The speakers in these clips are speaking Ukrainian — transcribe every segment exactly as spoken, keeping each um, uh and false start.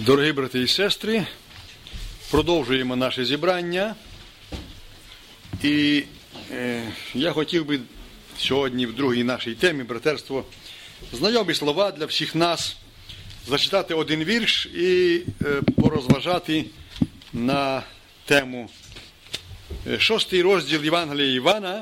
Дорогі брати і сестри, продовжуємо наше зібрання. І е, я хотів би сьогодні в другій нашій темі «Братерство» знайомі слова для всіх нас, зачитати один вірш і е, порозважати на тему. Шостий розділ Євангелія Івана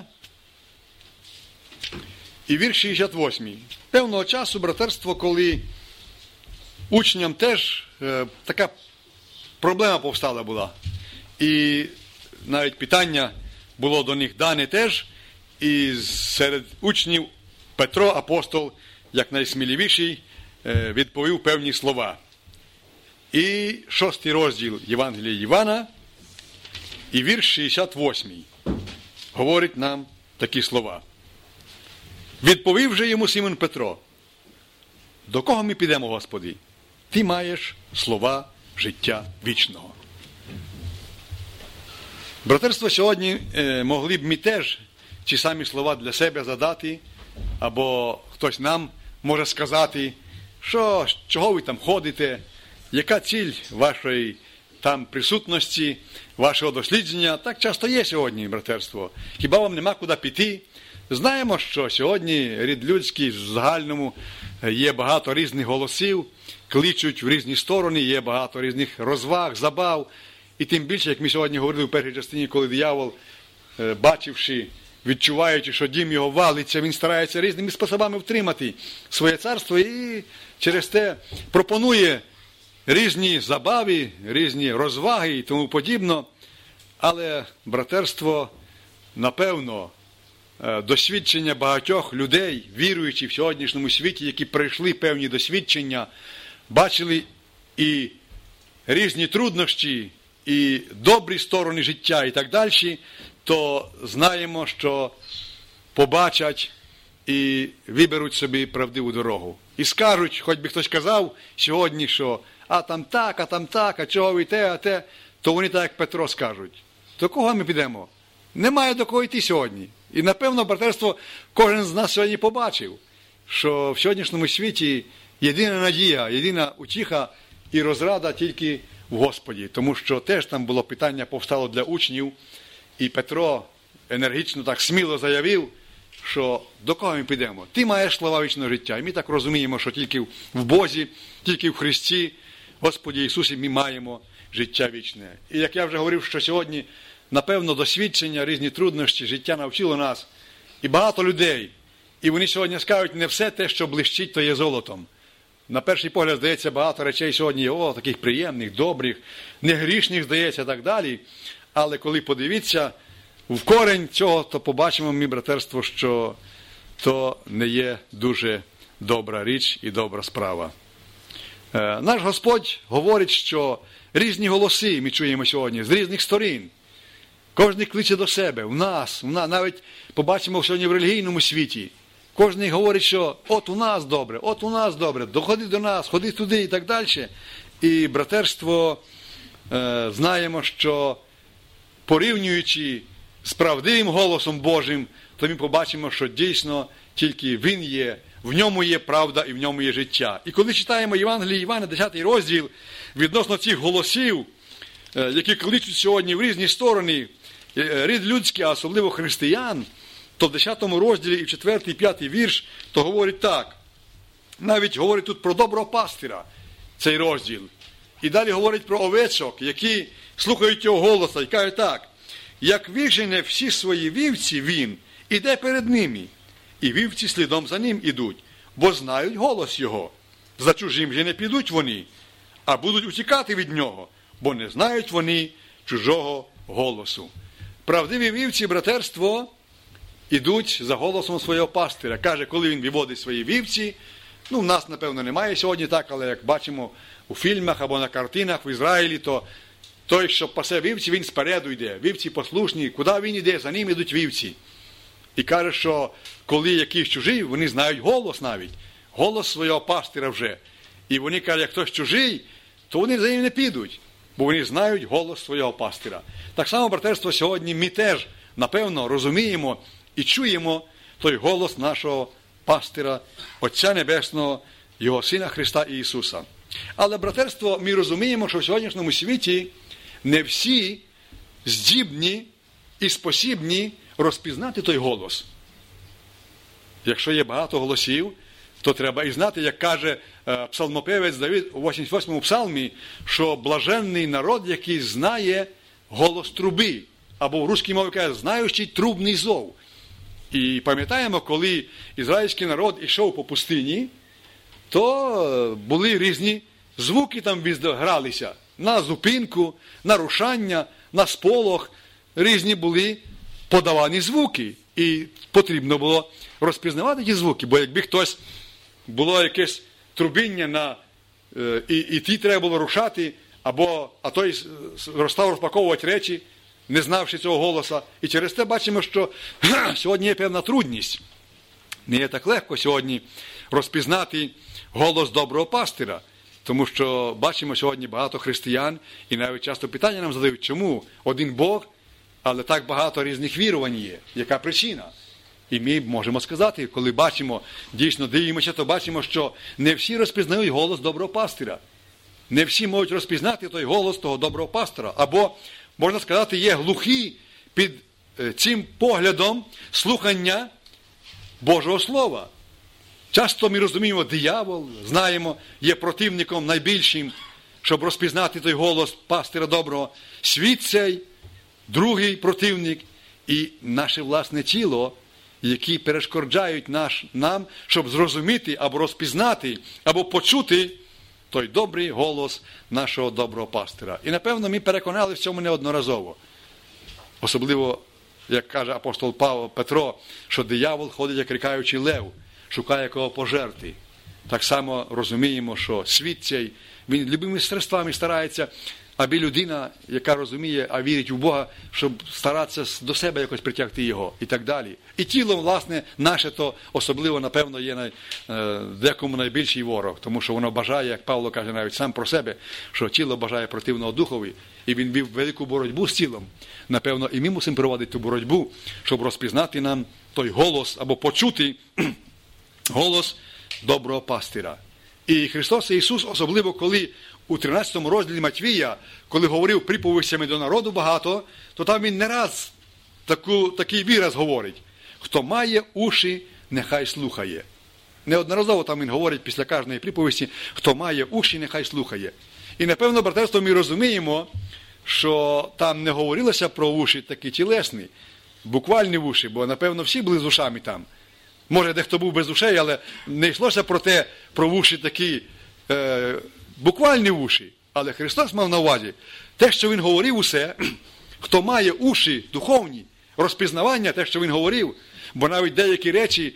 і вірш шістдесят восьмий. Певного часу братерство, коли учням теж е, така проблема повстала була. І навіть питання було до них дане теж. І серед учнів Петро, апостол, як найсміливіший, е, відповів певні слова. І шостий розділ Євангелія Івана і вірш шістдесят восьмий говорить нам такі слова. Відповів же йому Симон Петро: до кого ми підемо, Господи? Ти маєш слова життя вічного. Братерство, сьогодні е, могли б ми теж ці самі слова для себе задати, або хтось нам може сказати, що, чого ви там ходите, яка ціль вашої там присутності, вашого дослідження. Так часто є сьогодні, братерство. Хіба вам нема куди піти? Знаємо, що сьогодні рід людський в загальному є багато різних голосів, кличуть в різні сторони, є багато різних розваг, забав. І тим більше, як ми сьогодні говорили в першій частині, коли диявол, бачивши, відчуваючи, що дім його валиться, він старається різними способами втримати своє царство і через те пропонує різні забави, різні розваги і тому подібно. Але братерство, напевно, досвідчення багатьох людей, віруючих в сьогоднішньому світі, які пройшли певні досвідчення, бачили і різні труднощі, і добрі сторони життя і так далі, то знаємо, що побачать і виберуть собі правдиву дорогу. І скажуть, хоч би хтось казав сьогодні, що а там так, а там так, а чого ви те, а те, то вони так, як Петро, скажуть. До кого ми підемо? Немає до кого йти сьогодні. І, напевно, братерство, кожен з нас сьогодні побачив, що в сьогоднішньому світі єдина надія, єдина утіха і розрада тільки в Господі. Тому що теж там було питання, повстало для учнів, і Петро енергічно так сміло заявив, що до кого ми підемо? Ти маєш слова вічного життя. І ми так розуміємо, що тільки в Бозі, тільки в Христі, Господі Ісусі, ми маємо життя вічне. І як я вже говорив, що сьогодні, напевно, досвідчення, різні труднощі, життя навчило нас. І багато людей. І вони сьогодні скажуть, не все те, що блищить, то є золотом. На перший погляд, здається, багато речей сьогодні є, о, таких приємних, добрих, негрішних, здається, так далі. Але коли подивіться в корень цього, то побачимо ми, братерство, що то не є дуже добра річ і добра справа. Е, наш Господь говорить, що різні голоси ми чуємо сьогодні з різних сторін. Кожен кличе до себе, в нас, в нас, навіть побачимо сьогодні в релігійному світі. Кожен говорить, що от у нас добре, от у нас добре, доходи до нас, ходи туди і так далі. І братерство, е, знаємо, що порівнюючи з правдивим голосом Божим, то ми побачимо, що дійсно тільки Він є, в ньому є правда і в ньому є життя. І коли читаємо Євангеліє Івана, десятий розділ, відносно цих голосів, які кличуть сьогодні в різні сторони, рід людський, а особливо християн, то в десятому розділі і в четвертий, і п'ятий вірш, то говорить так. Навіть говорить тут про доброго пастира, цей розділ. І далі говорить про овечок, які слухають його голоса, і каже так. Як вижене всі свої вівці він, іде перед ними, і вівці слідом за ним ідуть, бо знають голос його. За чужим же не підуть вони, а будуть утікати від нього, бо не знають вони чужого голосу. Правдиві вівці, братерство, ідуть за голосом свого пастиря. Каже, коли він виводить свої вівці, ну, в нас, напевно, немає сьогодні так, але як бачимо у фільмах або на картинах в Ізраїлі, то той, що пасе вівці, він спереду йде. Вівці послушні. Куди він йде? За ним йдуть вівці. І каже, що коли якийсь чужий, вони знають голос навіть. Голос свого пастиря вже. І вони кажуть, як хтось чужий, то вони за ним не підуть. Бо вони знають голос свого пастиря. Так само, братерство, сьогодні ми теж, напевно, розуміємо і чуємо той голос нашого пастиря, Отця Небесного, Його Сина Христа Ісуса. Але, братерство, ми розуміємо, що в сьогоднішньому світі не всі здібні і спосібні розпізнати той голос. Якщо є багато голосів, то треба і знати, як каже е, псалмопевець Давид у вісімдесят восьмому псалмі, що блаженний народ, який знає голос труби, або в русській мові каже, знаючий трубний зов. І пам'ятаємо, коли ізраїльський народ ішов по пустині, то були різні звуки там гралися. На зупинку, на рушання, на сполох. Різні були подавані звуки. І потрібно було розпізнавати ті звуки. Бо якби хтось, було якесь трубіння, на, і, і ті треба було рушати, або, а той став розпаковувати речі, не знавши цього голоса. І через те бачимо, що сьогодні є певна трудність. Не є так легко сьогодні розпізнати голос доброго пастира. Тому що бачимо сьогодні багато християн, і навіть часто питання нам задають, чому один Бог, але так багато різних вірувань є. Яка причина? І ми можемо сказати, коли бачимо, дійсно дивимося, то бачимо, що не всі розпізнають голос доброго пастира. Не всі можуть розпізнати той голос того доброго пастора. Або, можна сказати, є глухі під цим поглядом слухання Божого Слова. Часто ми розуміємо, диявол, знаємо, є противником найбільшим, щоб розпізнати той голос пастира доброго. Світ цей, другий противник і наше власне тіло, які перешкоджають наш, нам, щоб зрозуміти або розпізнати, або почути той добрий голос нашого доброго пастира. І, напевно, ми переконали в цьому неодноразово. Особливо, як каже апостол Павло Петро, що диявол ходить, як рикаючий лев, шукає кого пожерти. Так само розуміємо, що світ цей, він любими средствами старається, аби людина, яка розуміє, а вірить у Бога, щоб старатися до себе якось притягти його і так далі. І тіло, власне, наше, то особливо, напевно, є най, е, декому найбільший ворог, тому що воно бажає, як Павло каже навіть сам про себе, що тіло бажає противного духові, і він вів велику боротьбу з тілом. Напевно, і ми мусимо проводити ту боротьбу, щоб розпізнати нам той голос, або почути голос доброго пастира. І Христос Ісус, особливо коли у тринадцятому розділі Матвія, коли говорив приповістями до народу багато, то там він не раз таку, такий вираз говорить. Хто має уші, нехай слухає. Неодноразово там він говорить після кожної приповісті, хто має уші, нехай слухає. І, напевно, братерство, ми розуміємо, що там не говорилося про уші такі тілесні, буквальні уші, бо, напевно, всі були з ушами там. Може, дехто був без ушей, але не йшлося про те, про уші такі е, буквальні уші. Але Христос мав на увазі те, що Він говорив усе, хто має уші духовні, розпізнавання, те, що Він говорив, бо навіть деякі речі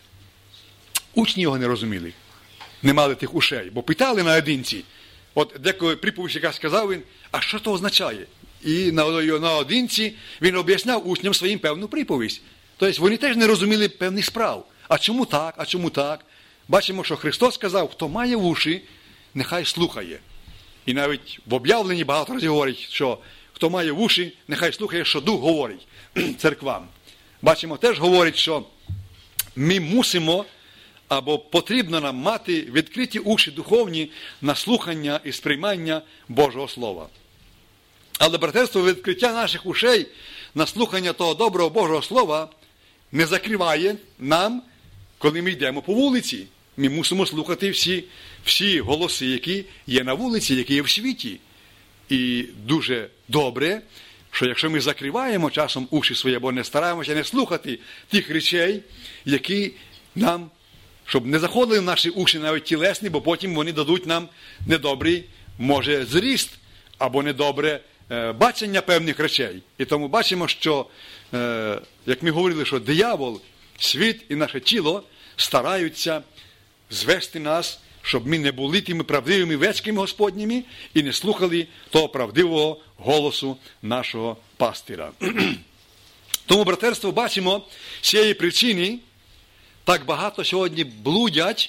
учні його не розуміли, не мали тих ушей, бо питали наодинці. От деколи приповідь, яка сказав він, а що то означає? І наодинці він об'ясняв учням своїм певну приповідь. Тобто вони теж не розуміли певних справ. А чому так, а чому так? Бачимо, що Христос сказав, хто має вуші, нехай слухає. І навіть в об'явленні багато разів говорить, що хто має вуші, нехай слухає, що Дух говорить церквам. Бачимо, теж говорить, що ми мусимо, або потрібно нам мати відкриті уші духовні на слухання і сприймання Божого Слова. Але, братерство, відкриття наших ушей на слухання того доброго Божого Слова не закриває нам, коли ми йдемо по вулиці. Ми мусимо слухати всі, всі голоси, які є на вулиці, які є в світі. І дуже добре, що якщо ми закриваємо часом уші свої, або не стараємося не слухати тих речей, які нам, щоб не заходили в наші уші навіть тілесні, бо потім вони дадуть нам недобрий, може, зріст, або недобре е, бачення певних речей. І тому бачимо, що, е, як ми говорили, що диявол, світ і наше тіло стараються звести нас, щоб ми не були тими правдивими вецькими Господніми і не слухали того правдивого голосу нашого пастира. Тому, братерство, бачимо, з цієї причини так багато сьогодні блудять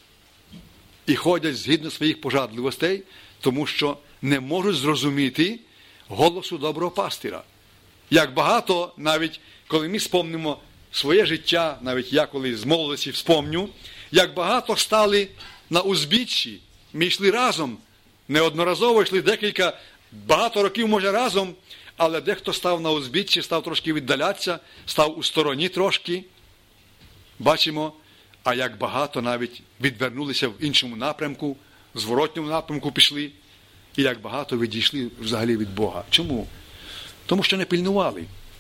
і ходять згідно своїх пожадливостей, тому що не можуть зрозуміти голосу доброго пастира. Як багато, навіть коли ми спомнимо своє життя, навіть я коли з молодості вспомню, як багато стали на узбіччі, ми йшли разом, неодноразово йшли декілька, багато років, може, разом, але дехто став на узбіччі, став трошки віддалятися, став у стороні трошки. Бачимо, а як багато навіть відвернулися в іншому напрямку, в зворотньому напрямку пішли, і як багато відійшли взагалі від Бога. Чому? Тому що не пильнували.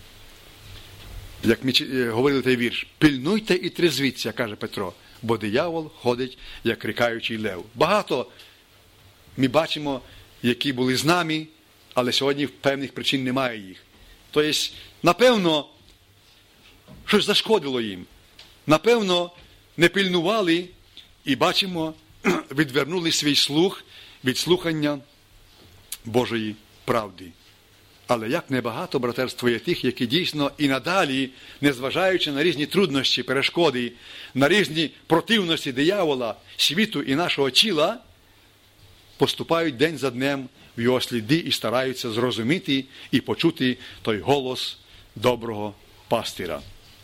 Як ми говорили той вірш, пильнуйте і трезвіться, каже Петро, бо диявол ходить, як рикаючий лев. Багато ми бачимо, які були з нами, але сьогодні певних причин немає їх. Тобто, напевно, щось зашкодило їм. Напевно, не пильнували і, бачимо, відвернули свій слух від слухання Божої правди. Але як небагато, братерство, є тих, які дійсно і надалі, незважаючи на різні труднощі, перешкоди, на різні противності диявола, світу і нашого тіла, поступають день за днем в його сліди і стараються зрозуміти і почути той голос доброго пастира.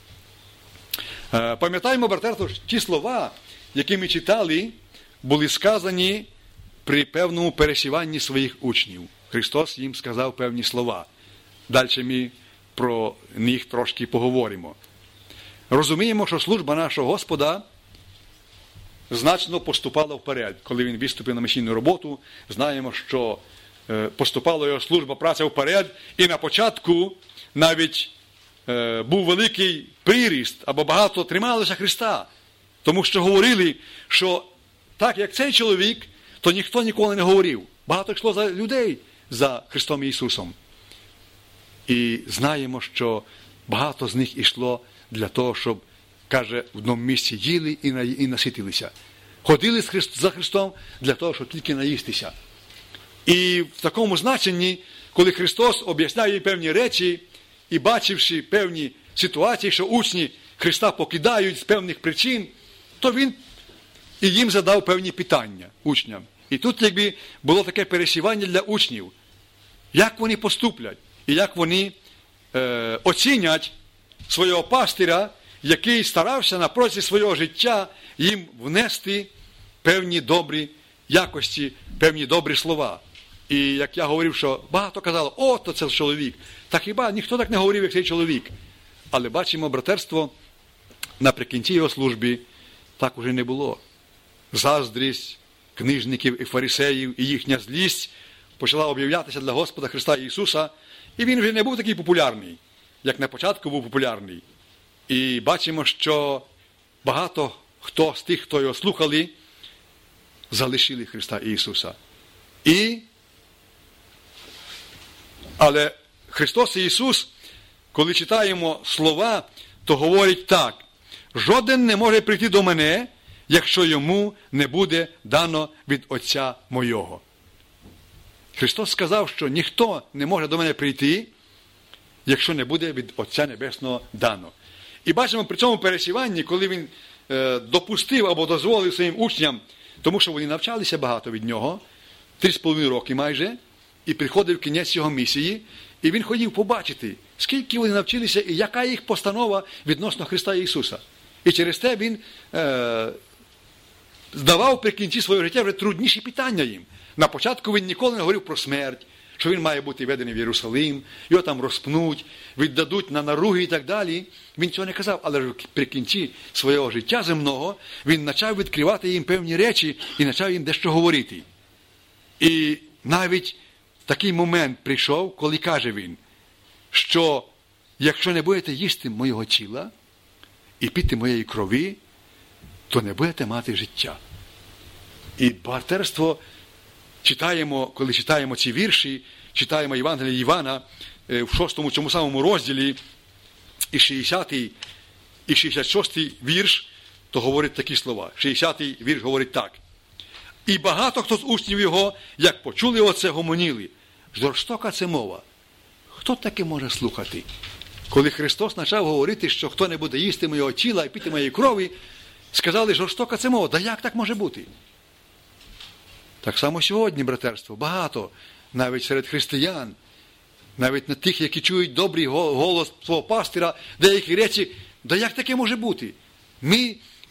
Пам'ятаємо, братерство, ті слова, які ми читали, були сказані при певному пересіванні своїх учнів. Христос їм сказав певні слова. Далі ми про них трошки поговоримо. Розуміємо, що служба нашого Господа значно поступала вперед. Коли він виступив на місійну роботу, знаємо, що поступала його служба, праця вперед, і на початку навіть е, був великий приріст, або багато трималися Христа. Тому що говорили, що так, як цей чоловік, то ніхто ніколи не говорив. Багато йшло за людей за Христом Ісусом. І знаємо, що багато з них йшло для того, щоб, каже, в одному місці їли і наситилися. Ходили за Христом для того, щоб тільки наїстися. І в такому значенні, коли Христос об'ясняє певні речі, і бачивши певні ситуації, що учні Христа покидають з певних причин, то Він і їм задав певні питання учням. І тут якби було таке пересівання для учнів. Як вони поступлять і як вони е, оцінять свого пастиря, який старався на протязі свого життя їм внести певні добрі якості, певні добрі слова. І як я говорив, що багато казало, о, то це чоловік. Та хіба ніхто так не говорив, як цей чоловік. Але бачимо, братерство, наприкінці його служби так уже не було. Заздрість книжників і фарисеїв і їхня злість почала об'являтися для Господа Христа Ісуса, і він вже не був такий популярний, як на початку був популярний. І бачимо, що багато хто з тих, хто його слухали, залишили Христа Ісуса. І, але Христос Ісус, коли читаємо слова, то говорить так: жоден не може прийти до мене, якщо йому не буде дано від Отця Мойого. Христос сказав, що ніхто не може до мене прийти, якщо не буде від Отця Небесного дано. І бачимо при цьому пересіванні, коли він е, допустив або дозволив своїм учням, тому що вони навчалися багато від нього, три з половиною роки майже, і приходив кінець його місії, і він хотів побачити, скільки вони навчилися і яка їх постанова відносно Христа Ісуса. І через те він е, здавав при кінці свого життя вже трудніші питання їм. На початку він ніколи не говорив про смерть, що він має бути введений в Єрусалим, його там розпнуть, віддадуть на наруги і так далі. Він цього не казав, але при кінці свого життя земного він почав відкривати їм певні речі і почав їм дещо говорити. І навіть такий момент прийшов, коли каже він, що якщо не будете їсти моєго тіла і пити моєї крові, то не будете мати життя. І братерство читаємо, коли читаємо ці вірші, читаємо Євангелія Івана в шостому цьому самому розділі, і шістдесятий і шістдесят шостий вірш, то говорить такі слова. шістдесятий вірш говорить так: і багато хто з учнів його, як почули оце, гомоніли. Жорстока це мова. Хто таке може слухати? Коли Христос почав говорити, що хто не буде їсти моєго тіла і пити моєї крові, сказали, жорстока це мова. Да як так може бути? Так само сьогодні, братерство, багато, навіть серед християн, навіть на тих, які чують добрий голос свого пастира, деякі речі, да як таке може бути? Ми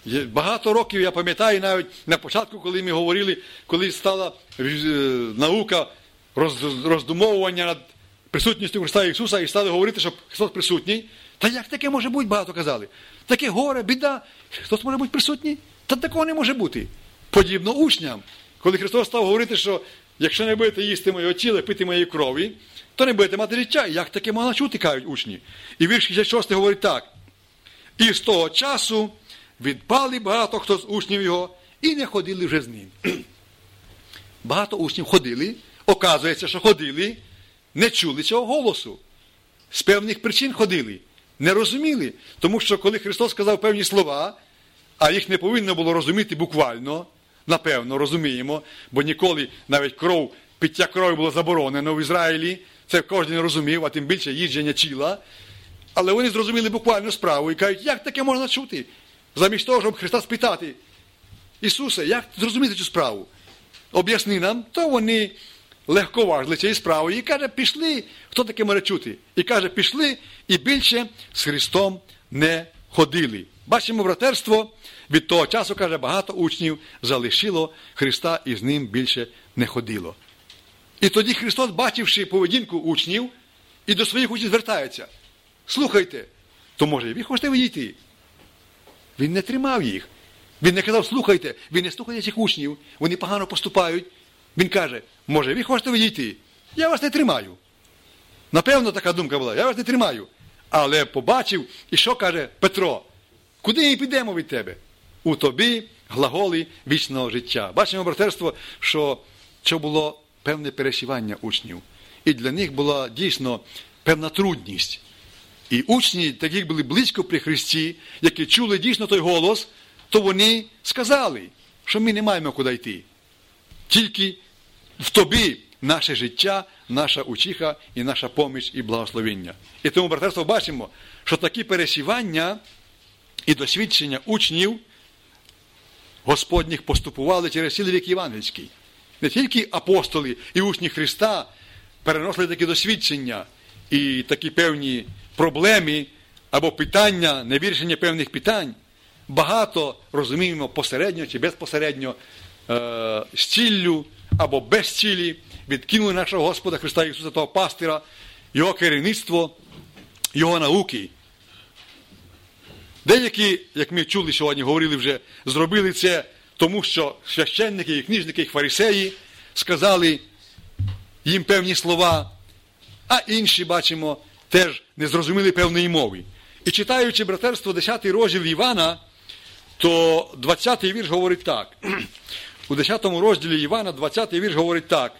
Багато років, я пам'ятаю, навіть на початку, коли ми говорили, коли стала наука роздумовування над присутністю Христа Ісуса, і стали говорити, що Христос присутній. Та як таке може бути, багато казали? Таке горе, біда. Христос може бути присутній? Та такого не може бути. Подібно учням. Коли Христос став говорити, що якщо не будете їсти моєго тіла, пити моєї крові, то не будете мати життя. Як таке можна чути, кажуть учні. І вірш шістдесят шостий говорить так. І з того часу відпали багато хто з учнів його і не ходили вже з ним. Багато учнів ходили, оказується, що ходили, не чули цього голосу. З певних причин ходили, не розуміли. Тому що коли Христос сказав певні слова, а їх не повинно було розуміти буквально, напевно, розуміємо, бо ніколи навіть кров, пиття крові було заборонено в Ізраїлі, це кожен розумів, а тим більше їждження тіла. Але вони зрозуміли буквально справу і кажуть, як таке можна чути? Замість того, щоб Христа спитати, Ісусе, як зрозуміти цю справу? Об'ясни нам, то вони легковажили цією справою і каже, пішли, хто таке може чути? І каже, пішли і більше з Христом не ходили. Бачимо братерство, від того часу, каже, багато учнів залишило Христа і з ним більше не ходило. І тоді Христос, бачивши поведінку учнів, і до своїх учнів звертається. Слухайте, то може ви хочете відійти? Він не тримав їх. Він не казав, слухайте, ви не слухайте цих учнів, вони погано поступають. Він каже, може ви хочете відійти? Я вас не тримаю. Напевно, така думка була, я вас не тримаю. Але побачив, і що каже Петро? Куди ми підемо від тебе? У тобі глаголи вічного життя. Бачимо, братерство, що це було певне пересівання учнів. І для них була дійсно певна трудність. І учні, такі як були близько при Христі, які чули дійсно той голос, то вони сказали, що ми не маємо куди йти. Тільки в тобі наше життя, наша утіха і наша поміч і благословення. І тому, братерство, бачимо, що такі пересівання і досвідчення учнів Господніх поступували через цілий вік євангельський. Не тільки апостоли і учні Христа переносили такі досвідчення і такі певні проблеми або питання, невирішення певних питань, багато, розуміємо, посередньо чи безпосередньо, е- з ціллю або без цілі, відкинули нашого Господа Христа Ісуса, того пастира, Його керівництво, Його науки. Деякі, як ми чули сьогодні, говорили вже, зробили це тому, що священники, і книжники, і фарисеї сказали їм певні слова, а інші, бачимо, теж не зрозуміли певної мови. І читаючи, братерство, десятий розділ Івана, то двадцятий вірш говорить так. У десятому розділі Івана двадцятий вірш говорить так,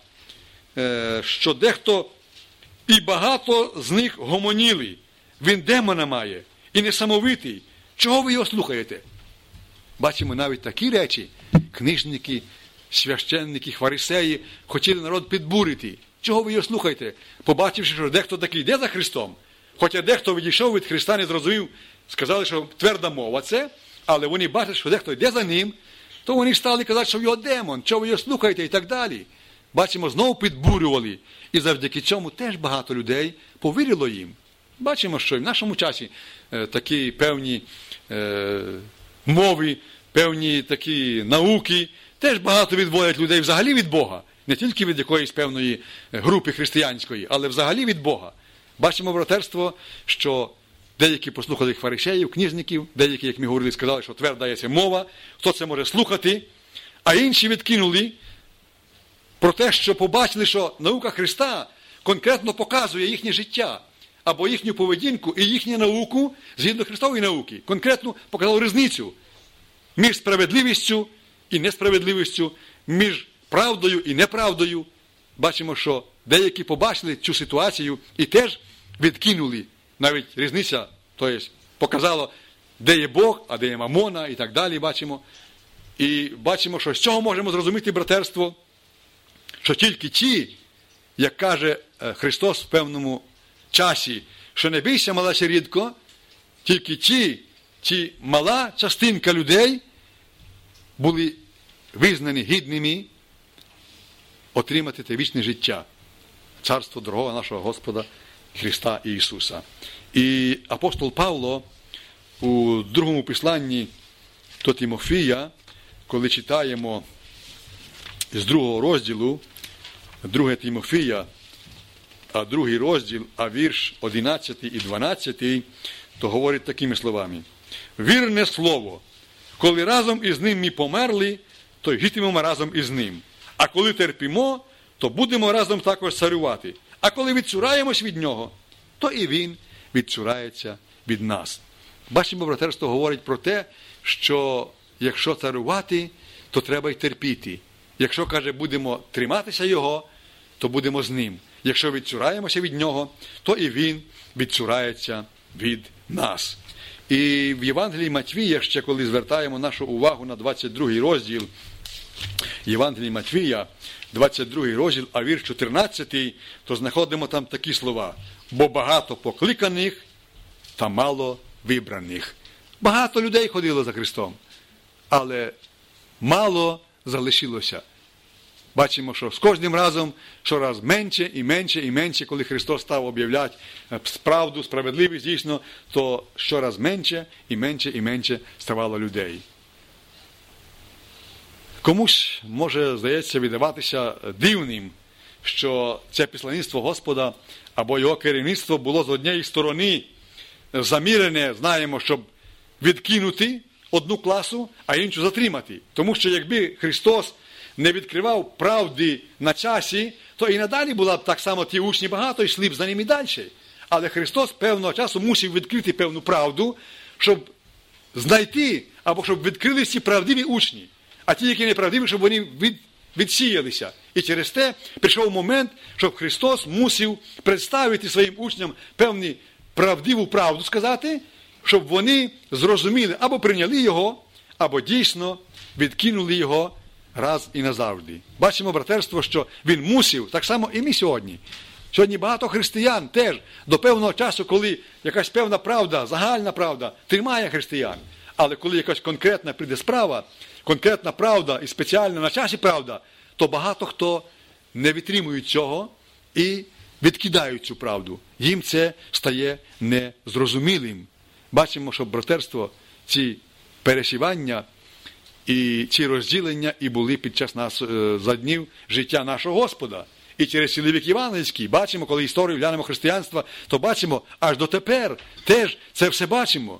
що дехто і багато з них гомоніли. Він демона має і несамовитий. Чого ви його слухаєте? Бачимо навіть такі речі. Книжники, священники, фарисеї хотіли народ підбурити. Чого ви його слухаєте? Побачивши, що дехто такий йде за Христом. Хоча дехто відійшов від Христа, не зрозумів, сказали, що тверда мова це, але вони бачать, що дехто йде за ним, то вони стали казати, що його демон, чого ви його слухаєте і так далі. Бачимо, знову підбурювали. І завдяки цьому теж багато людей повірило їм. Бачимо, що і в нашому часі е, такі певні е, мови, певні такі науки теж багато відводять людей взагалі від Бога. Не тільки від якоїсь певної групи християнської, але взагалі від Бога. Бачимо, братерство, що деякі послухали фарисеїв, книжників, деякі, як ми говорили, сказали, що тверда є ця мова, хто це може слухати, а інші відкинули про те, що побачили, що наука Христа конкретно показує їхнє життя, або їхню поведінку і їхню науку згідно Христової науки. Конкретно показали різницю між справедливістю і несправедливістю, між правдою і неправдою. Бачимо, що деякі побачили цю ситуацію і теж відкинули. Навіть різниця, тобто показало, де є Бог, а де є Мамона і так далі, бачимо. І бачимо, що з цього можемо зрозуміти, братерство, що тільки ті, як каже Христос в певному часі, що не бійся, мала сирідко, тільки ті, ті мала частинка людей були визнані гідними отримати те вічне життя, царство дорогого нашого Господа Христа Ісуса. І апостол Павло у другому посланні до Тимофія, коли читаємо з другого розділу, друге Тимофія, а другий розділ, а вірш одинадцятий і дванадцятий, то говорить такими словами. Вірне слово, коли разом із ним ми померли, то й житимемо разом із ним. А коли терпімо, то будемо разом також царювати. А коли відцураємось від нього, то і він відцурається від нас. Бачимо, братерство говорить про те, що якщо царювати, то треба й терпіти. Якщо, каже, будемо триматися його, то будемо з ним. Якщо відцураємося від нього, то і він відцурається від нас. І в Євангелії Матвія, ще коли звертаємо нашу увагу на двадцять другий розділ, Євангелії Матвія, двадцять другий розділ, а вірш чотирнадцятий, то знаходимо там такі слова. Бо багато покликаних та мало вибраних. Багато людей ходило за Христом, але мало залишилося. Бачимо, що з кожним разом щораз менше і менше і менше, коли Христос став об'являти правду, справедливість дійсно, то щораз менше і менше і менше ставало людей. Комусь може, здається, видаватися дивним, що це післанництво Господа або його керівництво було з однієї сторони замірене, знаємо, щоб відкинути одну класу, а іншу затримати. Тому що якби Христос не відкривав правди на часі, то і надалі була б так само ті учні багато, йшли б за ним і далі. Але Христос певного часу мусив відкрити певну правду, щоб знайти, або щоб відкрились ці правдиві учні. А ті, які неправдиві, щоб вони від, відсіялися. І через те прийшов момент, щоб Христос мусив представити своїм учням певну правдиву правду сказати, щоб вони зрозуміли, або прийняли його, або дійсно відкинули його раз і назавжди. Бачимо, братерство, що він мусив, так само і ми сьогодні. Сьогодні багато християн теж до певного часу, коли якась певна правда, загальна правда, тримає християн. Але коли якась конкретна прийде справа, конкретна правда і спеціальна на часі правда, то багато хто не витримує цього і відкидають цю правду. Їм це стає незрозумілим. Бачимо, що братерство, ці пересівання і ці розділення і були під час нас за днів життя нашого Господа. І через цілий вік євангельський бачимо, коли історію глянемо християнства, то бачимо, аж дотепер теж це все бачимо.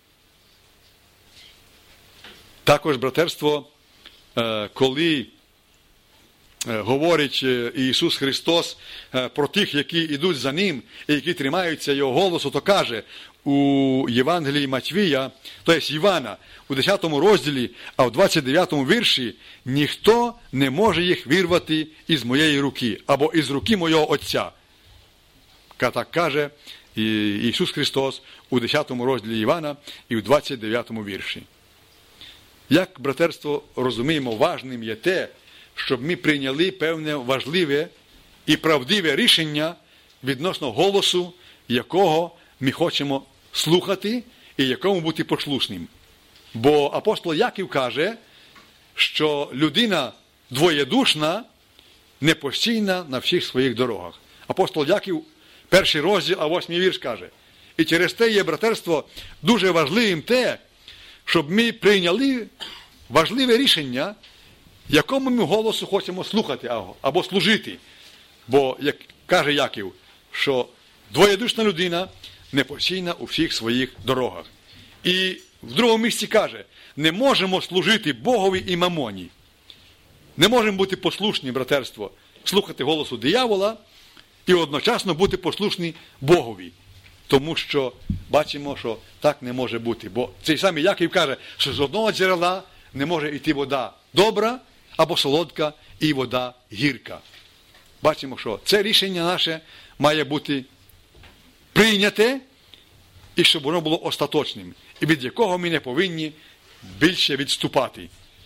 Також, братерство, коли говорить Ісус Христос про тих, які йдуть за Ним і які тримаються Його голосу, то каже у Євангелії Матвія, то є Івана, у десятому розділі, а в двадцять дев'ятому вірші, ніхто не може їх вирвати із моєї руки, або із руки мого Отця. Так каже Ісус Христос у десятому розділі Івана і в двадцять дев'ятому вірші. Як, братерство, розуміємо, важним є те, щоб ми прийняли певне важливе і правдиве рішення відносно голосу, якого ми хочемо слухати і якому бути послушним. Бо апостол Яків каже, що людина двоєдушна, непостійна на всіх своїх дорогах. Апостол Яків, перший розділ, а восьмий вірш каже. І через те є, братерство, дуже важливим те, щоб ми прийняли важливе рішення, якому ми голосу хочемо слухати або служити. Бо, як каже Яків, що двоєдушна людина непостійна у всіх своїх дорогах. І в другому місці каже, не можемо служити Богові і мамоні. Не можемо бути послушні, братерство, слухати голосу диявола і одночасно бути послушні Богові. Тому що бачимо, що так не може бути. Бо цей самий Яків каже, що з одного джерела не може йти вода добра або солодка і вода гірка. Бачимо, що це рішення наше має бути прийняте, і щоб воно було остаточним, і від якого ми не повинні більше відступати.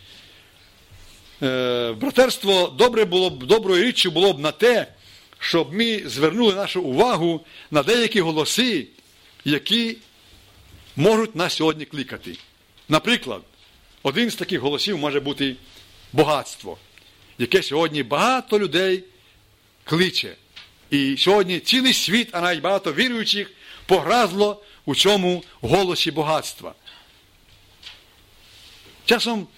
Е, братерство, добре було б, доброю річчю було б на те, щоб ми звернули нашу увагу на деякі голоси, які можуть нас сьогодні кликати. Наприклад, один з таких голосів може бути багатство, яке сьогодні багато людей кличе. І сьогодні цілий світ, а навіть багато віруючих, погразло у цьому голосі багатства. Часом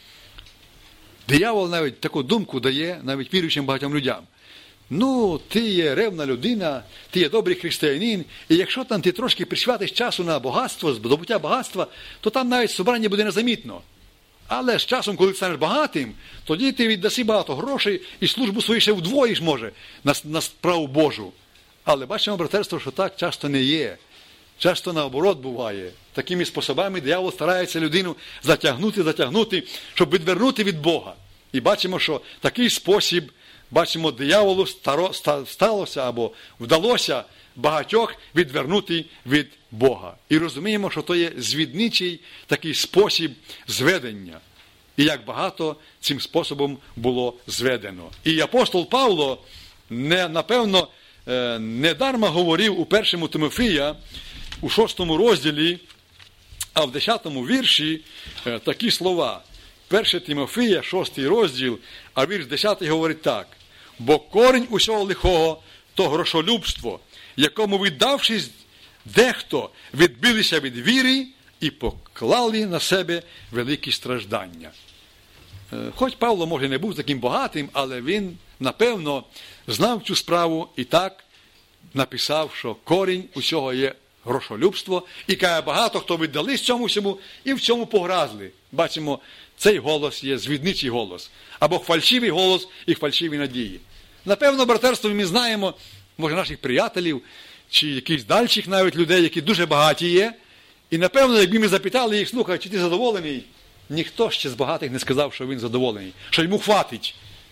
диявол навіть таку думку дає навіть віруючим багатьом людям. Ну, ти є ревна людина, ти є добрий християнин, і якщо там ти трошки присвятиш часу на багатство, здобуття багатства, то там навіть собрання буде незамітно. Але з часом, коли ти станеш багатим, тоді ти віддаси багато грошей і службу свою ще вдвоїш, може, на, на справу Божу. Але бачимо, братерство, що так часто не є. Часто наоборот буває. Такими способами диявол старається людину затягнути, затягнути, щоб відвернути від Бога. І бачимо, що такий спосіб, бачимо, дияволу старо, сталося або вдалося багатьох відвернути від Бога. І розуміємо, що то є звідничий такий спосіб зведення. І як багато цим способом було зведено. І апостол Павло, не, напевно, недарма говорив у першому Тимофія, у шостому розділі, а в десятому вірші такі слова. Перше Тимофія, шостий розділ, а вірш десятий говорить так. Бо корінь усього лихого – то грошолюбство, якому, віддавшись, дехто відбилися від віри і поклали на себе великі страждання. Хоч Павло, може, не був таким багатим, але він, напевно, знав цю справу і так написав, що корінь усього є грошолюбство, і каже, багато хто віддались цьому всьому і в цьому погразли. Бачимо, цей голос є звідничий голос, або фальшивий голос і фальшиві надії. Напевно, братерство, ми знаємо, може, наших приятелів, чи якихось дальших навіть людей, які дуже багаті є, і, напевно, якби ми запитали їх, слухай, чи ти задоволений, ніхто ще з багатих не сказав, що він задоволений, що йому хватить.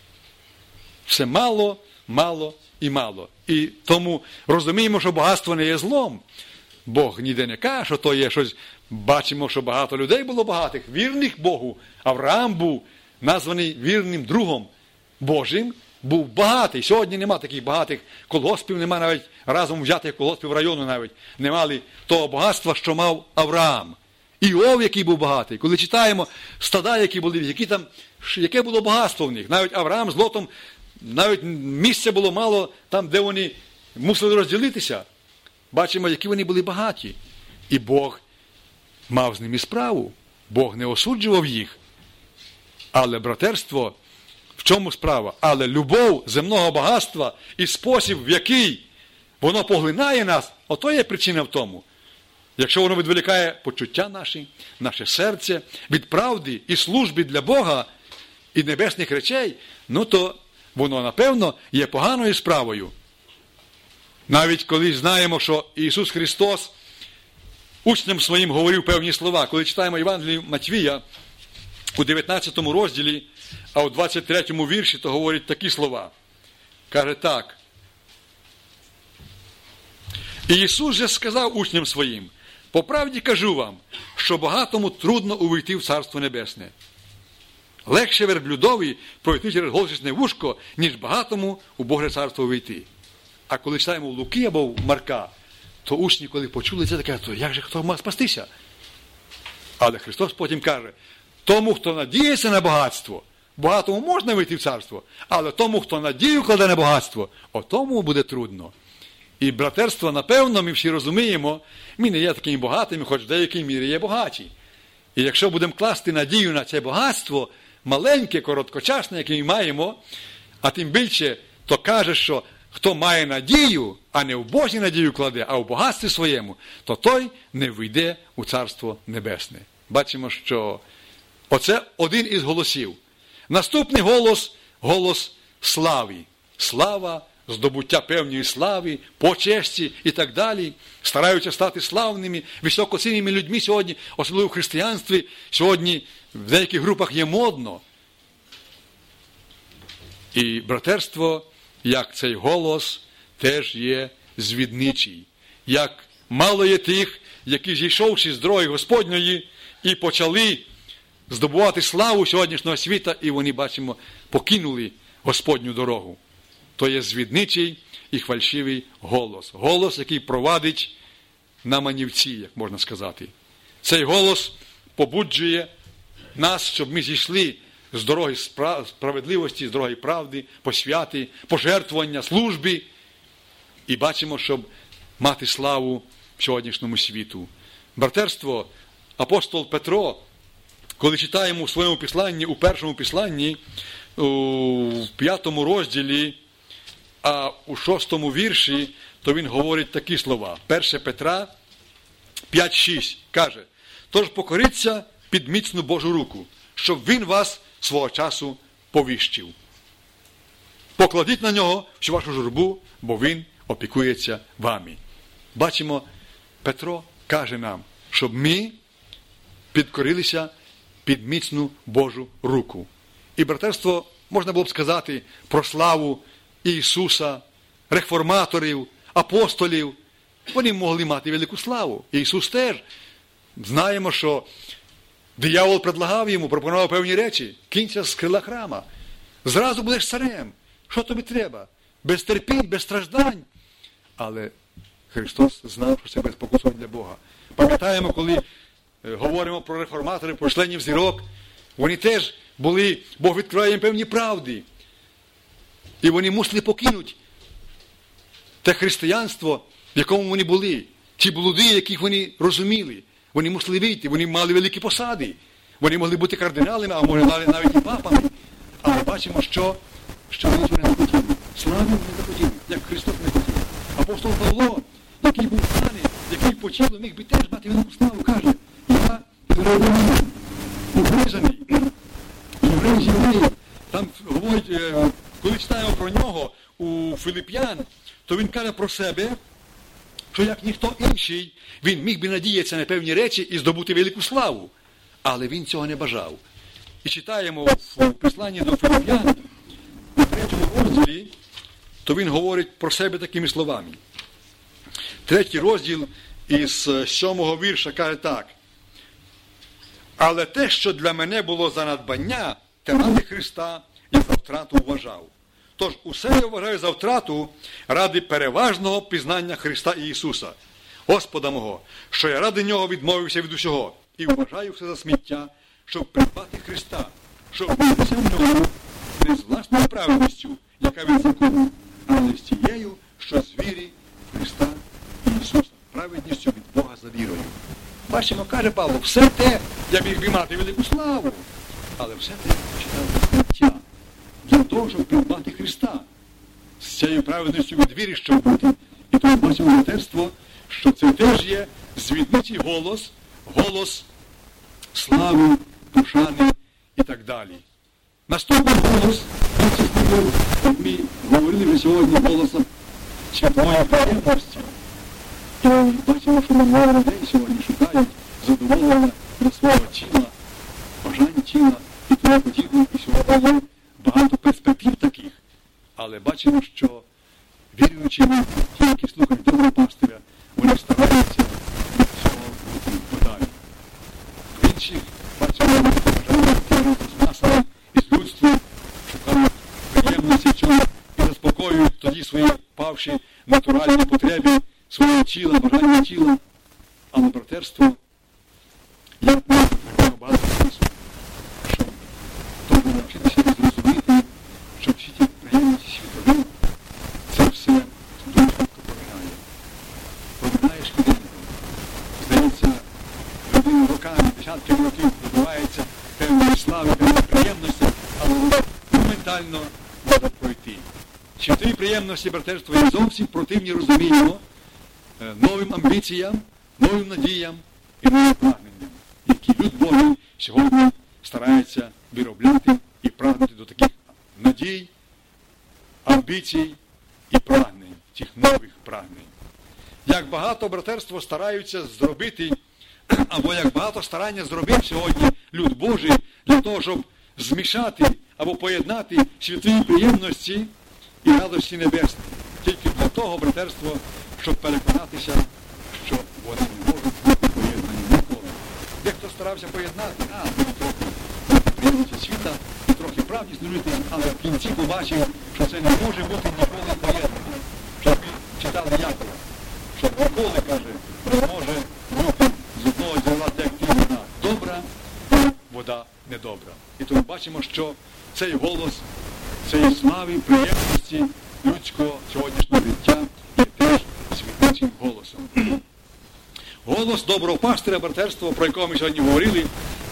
Все мало, мало і мало. І тому розуміємо, що багатство не є злом. Бог ніде не каже, що то є щось. Бачимо, що багато людей було багатих, вірних Богу. Авраам був названий вірним другом Божим, був багатий. Сьогодні нема таких багатих колгоспів, нема навіть разом взятих колгоспів району навіть. Не мали того багатства, що мав Авраам. Іов, який був багатий. Коли читаємо стада, які були, які там, яке було багатство в них. Навіть Авраам з Лотом, навіть місця було мало там, де вони мусили розділитися. Бачимо, які вони були багаті. І Бог мав з ними справу. Бог не осуджував їх. Але братерство, в чому справа? Але любов земного багатства і спосіб, в який воно поглинає нас, ото є причина в тому. Якщо воно відволікає почуття наші, наше серце від правди і служби для Бога і небесних речей, ну то воно, напевно, є поганою справою. Навіть коли знаємо, що Ісус Христос учням своїм говорив певні слова. Коли читаємо Євангелію Матвія у дев'ятнадцятому розділі, а у двадцять третьому вірші, то говорить такі слова. Каже так. І Ісус же сказав учням своїм, по правді кажу вам, що багатому трудно увійти в Царство Небесне. Легше верблюдові пройти через голчисне вушко, ніж багатому у Боже Царство увійти. А коли читаємо в Луки або в Марка, то учні, коли почули це, таке, то як же хто має спастися? Але Христос потім каже, тому, хто надіється на багатство, багатому можна вийти в царство, але тому, хто надію кладе на багатство, отому буде трудно. І братерство, напевно, ми всі розуміємо, ми не є такими багатими, хоч в деякій мірі є багаті. І якщо будемо класти надію на це багатство, маленьке, короткочасне, яке ми маємо, а тим більше, то каже, що хто має надію, а не в Божій надію кладе, а в багатстві своєму, то той не вийде у Царство Небесне. Бачимо, що оце один із голосів. Наступний голос – голос слави. Слава, здобуття певної слави, почесті і так далі. Стараються стати славними, високоцінними людьми сьогодні, особливо в християнстві. Сьогодні в деяких групах є модно. І братерство, як цей голос, теж є звідничий. Як мало є тих, які, зійшовши з дороги Господньої, і почали здобувати славу сьогоднішнього світа, і вони, бачимо, покинули Господню дорогу. То є звідничий і фальшивий голос. Голос, який провадить на манівці, як можна сказати. Цей голос побуджує нас, щоб ми зійшли з дороги справедливості, з дороги правди, посвяти, пожертвування, служби. І бачимо, щоб мати славу в сьогоднішньому світу. Братерство, апостол Петро коли читаємо у своєму післанні, у першому післанні, у п'ятому розділі, а у шостому вірші, то він говорить такі слова. перше Петра п'ять шість каже: «Тож покоріться під міцну Божу руку, щоб він вас свого часу повіщив. Покладіть на нього всю вашу журбу, бо він опікується вами». Бачимо, Петро каже нам, щоб ми підкорилися під міцну Божу руку. І братерство, можна було б сказати про славу Ісуса, реформаторів, апостолів. Вони могли мати велику славу. Ісус теж. Знаємо, що диявол предлагав йому, пропонував певні речі. Кінься з крила храма. Зразу будеш царем. Що тобі треба? Без терпінь, без страждань. Але Христос знав, що це безпокусом для Бога. Пам'ятаємо, коли говоримо про реформаторів, про членів зірок, вони теж були, Бог відкриває їм певні правди. І вони мусили покинути те християнство, в якому вони були. Ті блуди, яких вони розуміли. Вони мусили вийти, вони мали великі посади. Вони могли бути кардиналами, а може навіть і папами. Але бачимо, що, що вони цього не хотіли. Слави вони не хотіли, як Христос не хотів. Апостол Павло, який був паний, який по тілу міг би теж мати велику славу, каже: «Я обрізаний, єврей з євреїв». Там говорить, коли читаємо про нього у Филип'ян, то він каже про себе, що як ніхто інший, він міг би надіятися на певні речі і здобути велику славу. Але він цього не бажав. І читаємо в посланні до Филип'ян, у третьому розділі, то він говорить про себе такими словами. Третій розділ із сьомого вірша каже так: «Але те, що для мене було за надбання, те ради Христа я за втрату вважав. Тож усе я вважаю за втрату ради переважного пізнання Христа і Ісуса, Господа мого, що я ради Нього відмовився від усього, і вважаю все за сміття, щоб придбати Христа, щоб бутися в ньому не з власною праведністю, яка від закону, але з тією, що з вірі Христа і Ісуса, праведністю від Бога за вірою». Бачимо, каже Павло, все те, я міг би мати велику славу, але все те почитав за сміття, для того, щоб придбати Христа, з цією праведністю від віри, щоб бути. І тому бачимо братерство, що це теж є звідницький голос, голос слави, пошани і так далі. Наступний голос, ми говорили вже сьогодні голосом святої приємності. І бачимо, що много людей сьогодні шукають задоволення для свого тіла, бажань тіла і тому подібне. І сьогодні є багато перспектив таких. Але бачимо, що віруючі, ті, які слухають доброго пастиря, вони стараються від цього бути подалі. В інших, бачимо, бажають керувати з масами і з людством, шукають приємності цього і заспокоюють тоді свої павші натуральні потреби свого тіла, бажання тіла. Але братерство, як ми говоримо багато часу, що треба навчитися зрозуміти, що всі ті приємності світові, це все дуже швидко поминає. Поминає швиденько. Здається, людина роками, десятками років добивається певної слави, певної приємності, але моментально може пройти. Світові приємності, братерство, є зовсім противні розумінню, новим амбіціям, новим надіям і новим прагненням, які люд Божий сьогодні старається виробляти і прагнути до таких надій, амбіцій і прагнень, цих нових прагнень. Як багато братерство стараються зробити, або як багато старання зробив сьогодні люд Божий для того, щоб змішати або поєднати святої приємності і радості небесні. Тільки для того братерство, щоб переконатися, що вони не можуть бути поєднані ніколи. Дехто старався поєднати, а, ну, трохи приємності світа, трохи правді служити, але в кінці побачив, що це не може бути ніколи поєднано. Щоб ми читали Якова, що ніколи, каже, не може бути з одного джерела текти вода добра, а вода недобра. І тому бачимо, що цей голос, цієї слави, приємності людського сьогоднішнього життя є теж світичим голосом. Голос доброго пастиря, братерства, про якого ми сьогодні говорили,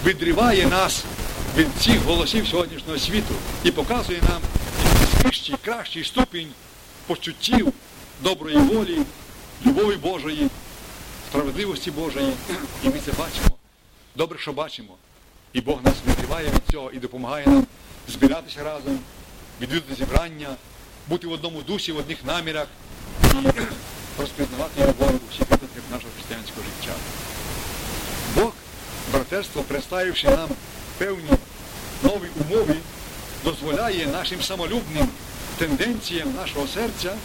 відриває нас від цих голосів сьогоднішнього світу і показує нам вищий, кращий ступінь почуттів, доброї волі, любові Божої, справедливості Божої. І ми це бачимо. Добре, що бачимо. І Бог нас відриває від цього і допомагає нам збиратися разом, відвідати зібрання, бути в одному дусі, в одних намірах і розпізнавати його волю у всіх випадках нашого християнського життя. Бог, братерство, представивши нам певні нові умови, дозволяє нашим самолюбним тенденціям нашого серця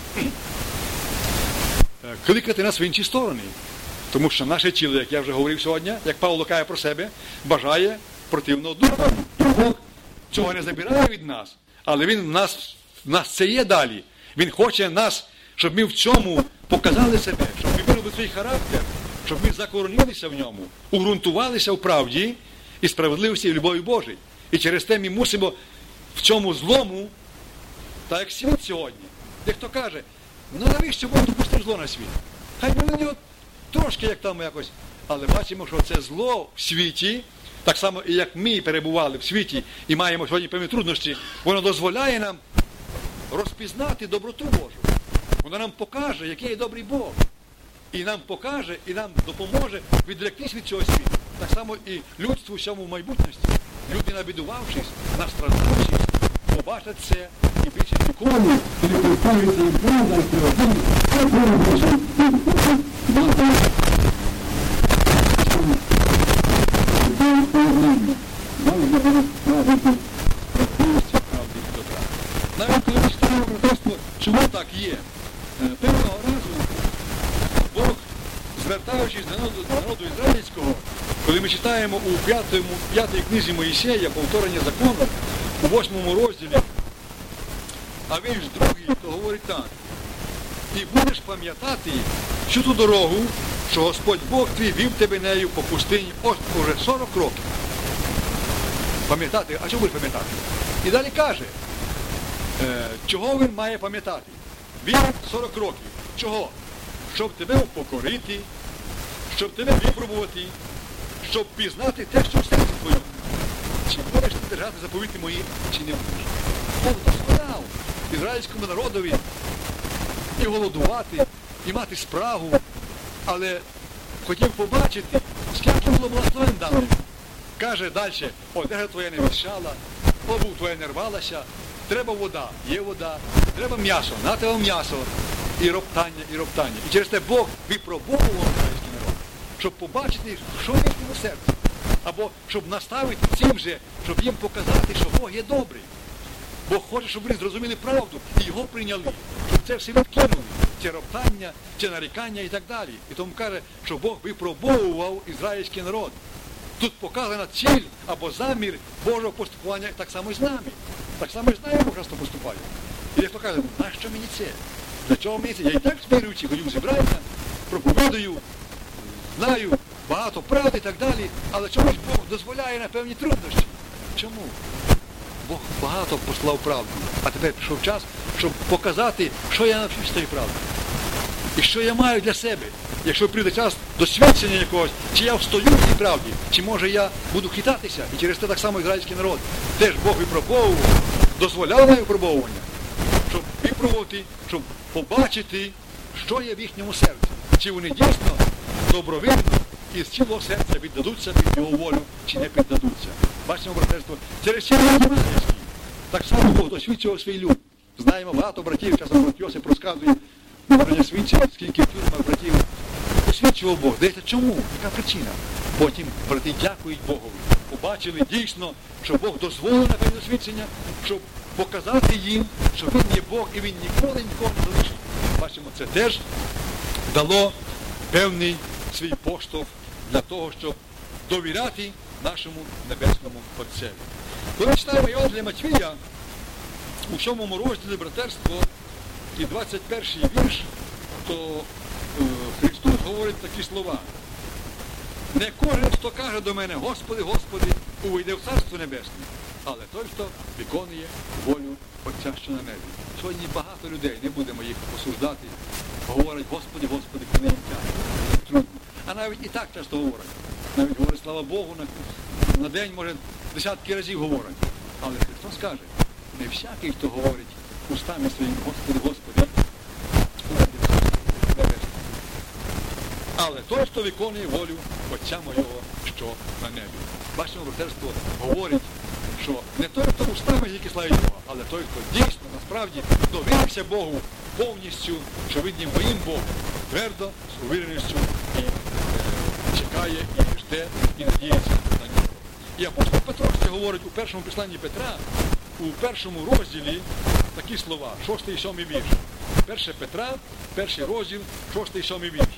кликати нас в інші сторони. Тому що наше тіло, як я вже говорив сьогодні, як Павло каже про себе, бажає противного духа. І Бог цього не забирає від нас, але Він в нас, в нас це є далі. Він хоче нас, щоб ми в цьому показали себе, щоб ми виробили свій характер, щоб ми закоренилися в ньому, уґрунтувалися в правді і справедливості і любові Божій. І через те ми мусимо в цьому злому, так як світ сьогодні. Дехто каже, ну навіщо Бог допустив зло на світ? Хай би на нього трошки як там якось. Але бачимо, що це зло в світі, так само і як ми перебували в світі і маємо сьогодні певні труднощі, воно дозволяє нам розпізнати доброту Божу. Воно нам покаже, який є добрий Бог. І нам покаже, і нам допоможе відректись від цього світу. Так само і людству всьому в майбутності. Люди, набідувавшись, настраждавшись, побачать це і більше ніколи не повторюється і правда, і навіть коли ми читаємо братерство, чому так є? Певного разу Бог, звертаючись до народу, народу ізраїльського, коли ми читаємо у п'ятому, п'ятій книзі Моїсея, повторення закону, у восьмому розділі, а вірш другий, то говорить так: «І будеш пам'ятати всю ту дорогу, що Господь Бог твій вів тебе нею по пустині ось уже сорок років». Пам'ятати, а чого будеш пам'ятати? І далі каже, е, чого він має пам'ятати? Він сорок років. Чого? Щоб тебе упокорити, щоб тебе випробувати, щоб пізнати те, що в серці твоєму. Чи будеш ти держати заповіти мої, чи не будеш? Бог дозволяв ізраїльському народові і голодувати, і мати спрагу, але хотів побачити, скільки було благословень дано. Каже далі, одежа твоя не вищала, обув твоя не рвалася, треба вода, є вода, треба м'ясо, на тебе м'ясо, і роптання, і роптання. І через те Бог випробовував ізраїльський народ, щоб побачити, що в їхньому серці. Або щоб наставити цим же, щоб їм показати, що Бог є добрий. Бог хоче, щоб вони зрозуміли правду і його прийняли, щоб це все відкинули, це роптання, це нарікання і так далі. І тому каже, що Бог випробовував ізраїльський народ. Тут показана ціль або замір Божого поступування так само і з нами. Так само і з нами Бог часто поступає. І дехто каже, нащо мені це? Для чого мені це? Я і так віруючий, ходю зібрання, проповідую, знаю багато правди і так далі, але чомусь Бог дозволяє на певні труднощі. Чому? Бог багато послав правду, а тепер прийшов час, щоб показати, що я навчився цієї правди. І що я маю для себе. Якщо прийде час досвідчення якогось, чи я встою в цій правді, чи може я буду хитатися. І через те так само ізраїльський народ. Теж Бог випробовував, дозволяв на випробовування, щоб випробувати, щоб побачити, що є в їхньому серці. Чи вони дійсно добровільно і з цілого серця віддадуться під його волю, чи не піддадуться. Бачимо, братерство, через ці ізраїльські. Так само Бог досвідчував свій люд. Знаємо багато братів, часом брат Йосип розказує, Божня свідчить, скільки в тюрмах братів освічував Бог. Дивіться, чому? Яка причина? Потім брати дякують Богові. Побачили дійсно, що Бог дозволив на певне освічення, щоб показати їм, що Він є Бог і Він ніколи нікого не залишить. Бачимо, це теж дало певний свій поштовх для того, щоб довіряти нашому небесному Отцеві. Коли читаємо Євангелія Матвія, у сьомому розділі братерство і двадцять перший вірш, то е, Христос говорить такі слова. Не кожен, хто каже до мене, Господи, Господи, увійде в Царство Небесне, але той, хто виконує волю Отця, що на небі. Сьогодні багато людей, не будемо їх осуждати, говорять, Господи, Господи, коли їм тяжко, трудно. А навіть і так часто говорять. навіть говорить, слава Богу, на, на день, може, десятки разів говорить. Але Христос каже, не всякий, хто говорить устами своїм, Господи, Господи, але той, хто виконує волю Отця Мого, що на небі. Бачимо, братерство говорить, що не той, хто устами тільки славить Бога, але той, хто дійсно, насправді, довірився Богу повністю, що він є моїм Богом, твердо, з увіреністю, і е, чекає, і жде, і надіється на нього. І апостол Петро це говорить у першому посланні Петра, у першому розділі такі слова, шостий і сьомий вірш. Перше Петра, перший розділ, шостий і сьомий вірш.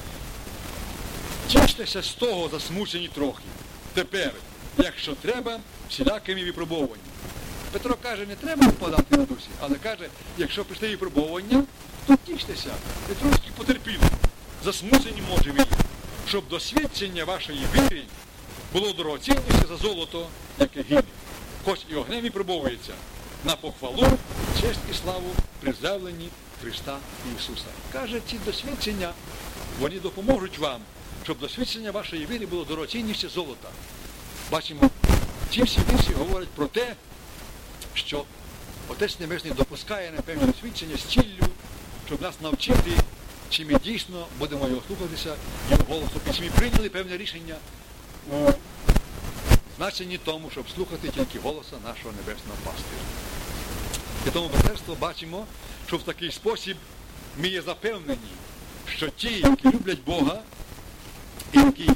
Тіштеся з того засмучені трохи. Тепер, якщо треба, всілякими випробуваннями. Петро каже, не треба впадати на дусі, але каже, якщо прийшли випробування, то тіштеся, і трошки потерпіли. Засмучені може він, щоб досвідчення вашої віри було дорогоцінніше за золото, яке гине, хоч і огнем випробовується, на похвалу, честь і славу при з'явленні Христа Ісуса. Каже, ці досвідчення, вони допоможуть вам, щоб досвідчення вашої віри було дорогоцінніше золота. Бачимо, ці всі вірші говорять про те, що Отець Небесний допускає непевне досвідчення з ціллю, щоб нас навчити, чи ми дійсно будемо його слухатися, його голосу, чи ми прийняли певне рішення у значенні тому, щоб слухати тільки голоса нашого Небесного Пастиря. І тому, братерство, бачимо, що в такий спосіб ми є запевнені, що ті, які люблять Бога, і які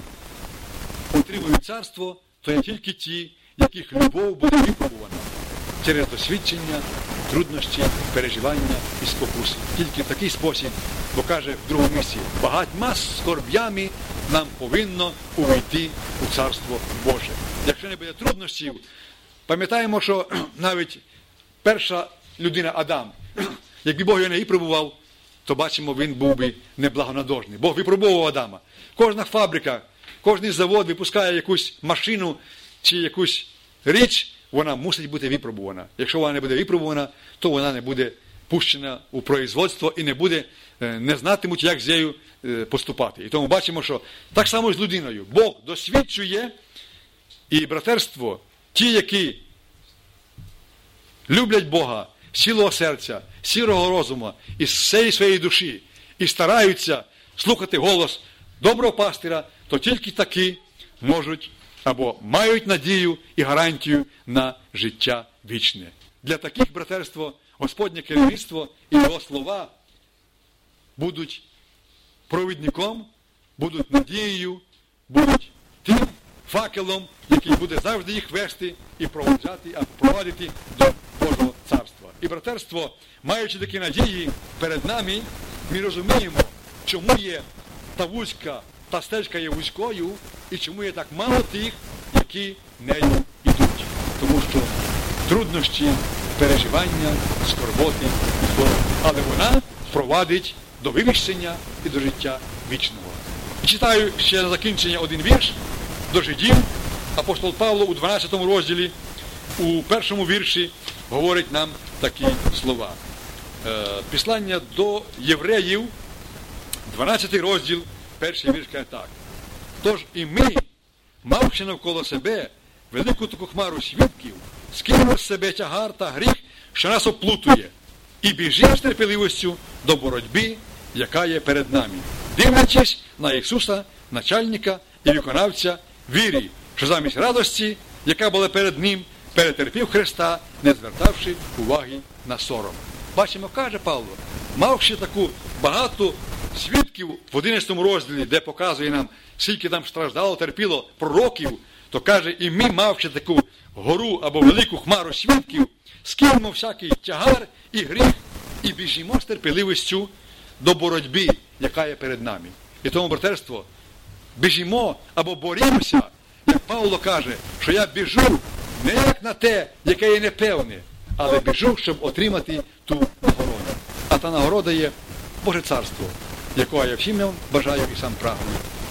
отримують царство, то не тільки ті, яких любов буде випробувана через досвідчення, труднощі, переживання і спокуси. Тільки в такий спосіб, бо каже в другому місці, багатьма скорб'ями нам повинно увійти у Царство Боже. Якщо не буде труднощів, пам'ятаємо, що навіть перша людина Адам, якби Бог його не випробував, то бачимо, він був би неблагонадожний. Бог випробовував Адама. Кожна фабрика, кожен завод випускає якусь машину чи якусь річ, вона мусить бути випробувана. Якщо вона не буде випробувана, то вона не буде пущена у производство і не буде, не знатимуть, як з нею поступати. І тому бачимо, що так само з людиною. Бог досвідчує, і братерство, ті, які люблять Бога з цілого серця, з цілого розуму, із всієї своєї душі, і стараються слухати голос доброго пастиря, то тільки такі можуть або мають надію і гарантію на життя вічне. Для таких, братерство, Господнє керівництво і його слова будуть провідником, будуть надією, будуть тим факелом, який буде завжди їх вести і проводжати, а провадити до Божого царства. І, братерство, маючи такі надії перед нами, ми розуміємо, чому є та вузька, та стежка є вузькою, і чому є так мало тих, які нею йдуть. Тому що труднощі, переживання, скорботи, зло, але вона провадить до вивищення і до життя вічного. І читаю ще на закінчення один вірш до Жидів. Апостол Павло у дванадцятому розділі, у першому вірші говорить нам такі слова. Е, Післання до євреїв, дванадцятий розділ, перший вірш каже так. Тож і ми, мавши навколо себе велику таку хмару свідків, скинемо з себе тягар та гріх, що нас оплутує, і біжимо з терпеливістю до боротьби, яка є перед нами, дивлячись на Ісуса, начальника і виконавця віри, що замість радості, яка була перед Ним, перетерпів Христа, не звертавши уваги на сором. Бачимо, каже Павло, мавши таку багату свідків в одинадцятому розділі, де показує нам, скільки там страждало, терпіло пророків, то каже, і ми, мавши таку гору або велику хмару свідків, скинемо всякий тягар і гріх і біжимо з терпеливістю до боротьби, яка є перед нами. І тому, братерство, біжимо або борімося, як Павло каже, що я біжу не як на те, яке є непевне, але біжу, щоб отримати ту нагороду. А та нагорода є Боже Царство, якого я всім бажаю і сам прагну.